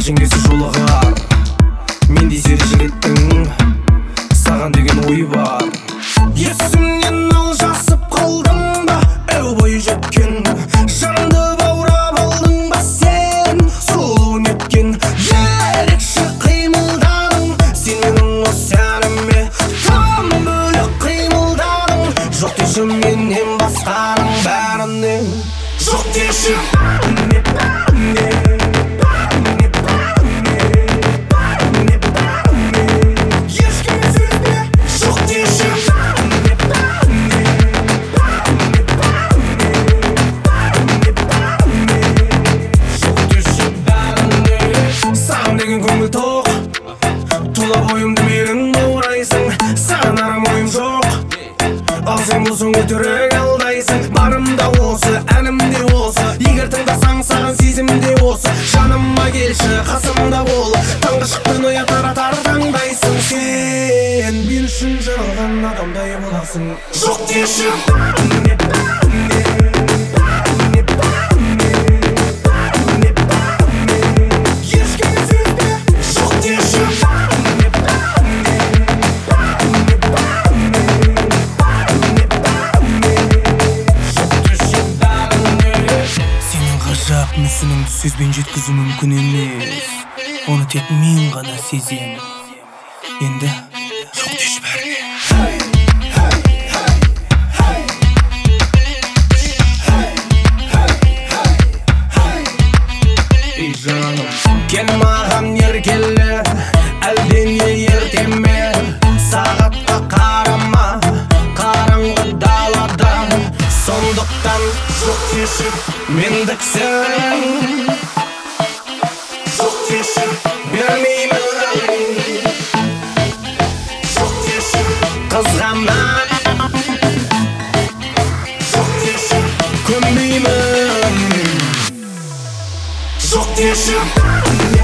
жеңгесі жолығар. Мен де сері жігіттің саған деген ойы бар. Есімнен алжасып қалдың ба, әу бойы жеткен жанды баурап алдың ба сен? Сұлуын еткен ерекше қимылданың, сенің осы әніме там бөлек қимылданың. Жоқ деші менен басқаның бәріне, жоқ деші көңіл тоқ, тұла бойымды менің баурайсың. Саған арам ойым жоқ, ал сен болсаң өтірік алдайсың. Барым да осы, әнім де осы, егер тыңдасаң саған сезім де осы. Жаныма келші, қасымда бол, таңғы шықтың оятар атар таңдайсың. Сен мен үшін жаралған адамдай боласың. Жоқ деші мүсініңді сөзбен жеткізу мүмкін емес, оны тек мен ғана сезем. Енді жоқ деші бәріне. Ей жаным, кел маған еркелі, әлдене ертеме. Сағатқа қарама, қараңғы далада, сондықтан жоқ деші мендіксің. Жоқ деші бермеймін, жоқ деші қызғанам, жоқ деші көнбеймін, жоқ деші